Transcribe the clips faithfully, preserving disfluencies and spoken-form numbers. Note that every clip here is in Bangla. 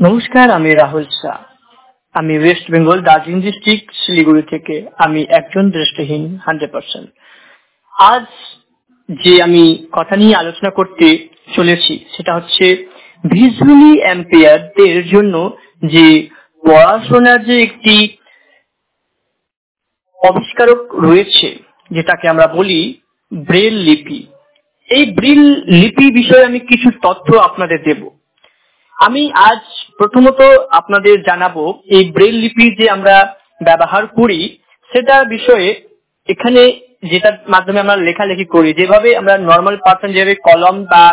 নমস্কার, আমি রাহুল শাহ। আমি West Bengal Darjeeling district Siliguri থেকে। আমি একজন দৃষ্টিহীন হান্ড্রেড পার্সেন্ট। আজ যে আমি কথা নিয়ে আলোচনা করতে চলেছি সেটা হচ্ছে ভিজুয়ালি ইমপেয়ারদের জন্য যে পড়াশোনার যে একটি আবিষ্কারক রয়েছে, যেটাকে আমরা বলি ব্রেল লিপি। এই ব্রেল লিপি বিষয়ে আমি কিছু তথ্য আপনাদের দেব। আমি আজ প্রথমত আপনাদের জানাবো এই ব্রেল লিপি যে আমরা ব্যবহার করি সেটা বিষয়ে। এখানে যেটার মাধ্যমে আমরা লেখালেখি করি, যেভাবে আমরা নর্মাল পার্সন যেভাবে কলম বা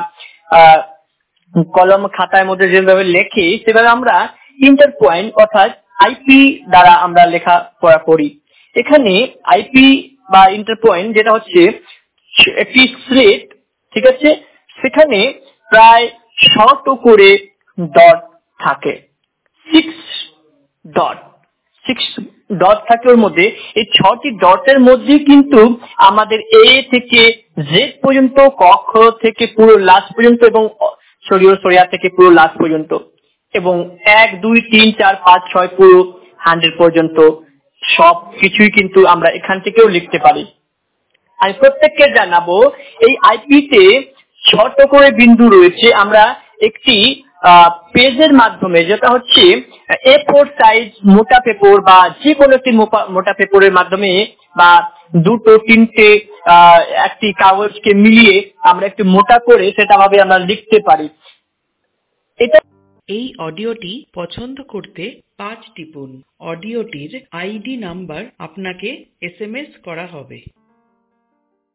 কলম খাতার মধ্যে যেভাবে লেখি, সেভাবে আমরা ইন্টার পয়েন্ট অর্থাৎ আইপি দ্বারা আমরা লেখাপড়া করি। এখানে আইপি বা ইন্টার পয়েন্ট যেটা হচ্ছে একটি স্লেট, ঠিক আছে, সেখানে প্রায় শত করে ডট থাকে, সিক্স ডট সিক্স ডট থাকে ওর মধ্যে। এই ছটি ডটের মধ্যে কিন্তু আমাদের এ থেকে জেড পর্যন্ত, কক্ষ থেকে পুরো লাস্ট পর্যন্ত এবং সরিয় সরিয়া থেকে পুরো লাস্ট পর্যন্ত, এবং এক দুই তিন চার পাঁচ ছয় পুরো হান্ড্রেড পর্যন্ত সব কিছুই কিন্তু আমরা এখান থেকেও লিখতে পারি। আমি প্রত্যেককে জানাবো এই আইপিতে ছোট করে বিন্দু রয়েছে। আমরা একটি পেজের মাধ্যমে, যেটা হচ্ছে এ ফোর সাইজ মোটা পেপার বা যে কোনো একটি মোটা পেপারের মাধ্যমে বা দুটো তিনটে একটি কাগজকে মিলিয়ে আমরা একটু মোটা করে সেটা ভাবে আমরা লিখতে পারি। এটা এই অডিওটি পছন্দ করতে পাঁচ টিপুন। অডিওটির আইডি নাম্বার আপনাকে এসএমএস করা হবে।